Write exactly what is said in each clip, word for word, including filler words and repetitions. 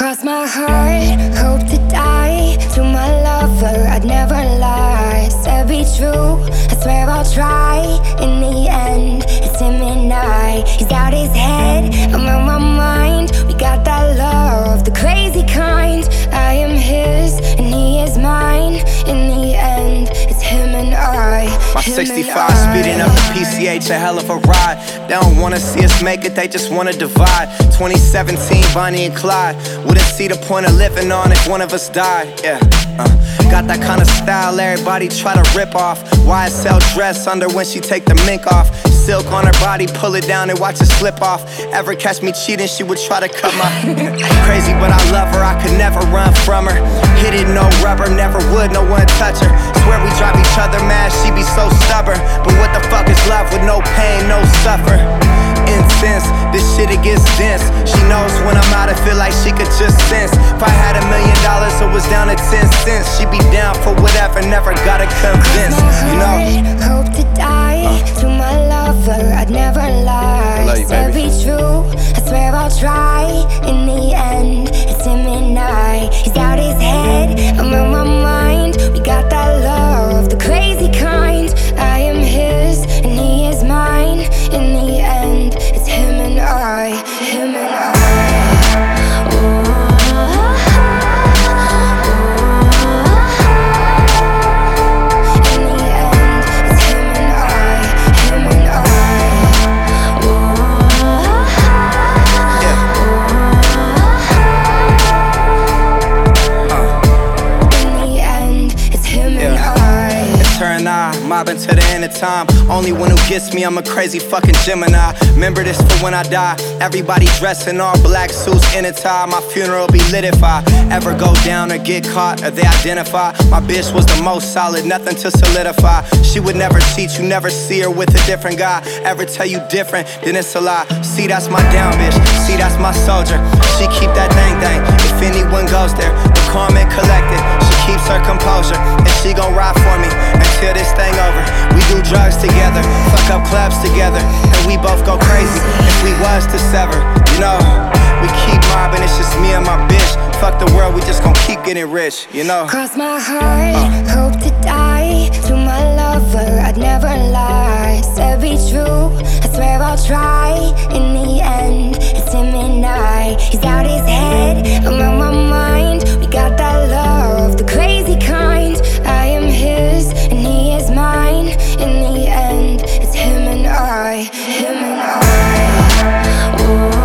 Cross my heart, hope to die. To my lover, I'd never lie. Said be true, I swear I'll try. In the end, it's him and I. He's out his head, I'm on my mind. We got that love, the crazy kind. I am his, and he is mine. In the end, it's him and I. My sixty-five speeding up the P C H, a hell of a ride. They don't wanna see us make it, they just wanna divide. Twenty seventeen, Bonnie and Clyde. Wouldn't see the point of living on if one of us died. Yeah, uh, got that kind of style everybody try to rip off. Y S L dress under when she take the mink off. Silk on her body, pull it down and watch it slip off. Ever catch me cheating, she would try to cut my crazy, but I love her, I could never run from her. Hit it, no rubber, never would, no one touch her. Swear we drive each other mad, she be so stubborn. But what the fuck is love with no pain, no suffer? Intense, this shit it gets dense. She knows when I'm out, I feel like she could just sense. If I had a million dollars, it was down to ten cents. She be down for whatever, never gotta convince, you know. Hope to die, uh. to my lover, I'd never lie. I love you, Said baby. be true, I swear I'll try. In the end, it's him and I. He's out his head, I'm on my mind. We got that love, the crazy kind. I am his, and he is mine. In the end, it's him and I, him and I. Mobbing to the end of time. Only one who gets me, I'm a crazy fucking Gemini. Remember this for when I die. Everybody dressed in all black suits in a tie. My funeral be lit if I ever go down or get caught or they identify. My bitch was the most solid, nothing to solidify. She would never cheat, you never see her with a different guy. Ever tell you different, then it's a lie. See, that's my down bitch, see, that's my soldier. She keep that dang thing, if anyone goes there. But calm and collected, she keeps her composure. And she gon' ride for me until this thing over. We do drugs together, fuck up clubs together, and we both go crazy if we was to sever, you know. We keep mobbing, it's just me and my bitch. Fuck the world, we just gon' keep getting rich, you know. Cross my heart, uh. hope to die. To my lover, I'd never lie. Said be true, I swear I'll try. In the end, it's him and I. He's out his head, I'm on my mind. We got that love, the crazy kind. I am his, and he is mine. In the end, it's him and I, him and I. Ooh.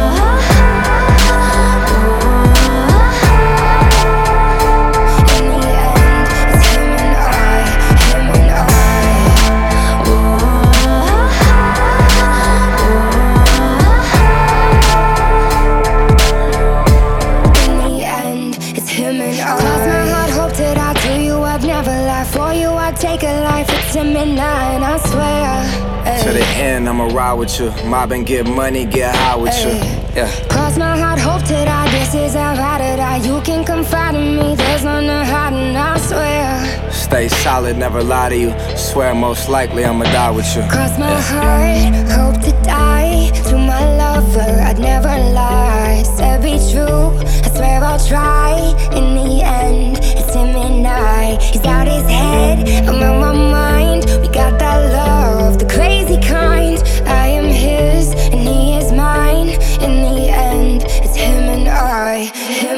Take a life, it's him and I, and I swear ay. To the end, I'ma ride with you. Mob and get money, get high with ay. you. Yeah. Cross my heart, hope to die. This is how I to die. You can confide in me, there's none to hide, and I swear. Stay solid, never lie to you. Swear most likely I'ma die with you. Cross my yeah. heart, hope to die. To my lover, I'd never lie. Said be true, I swear I'll try. In the end, it's him and I. He's out his head, I'm on my mind. We got that love, the crazy kind. I am his, and he is mine. In the end, it's him and I.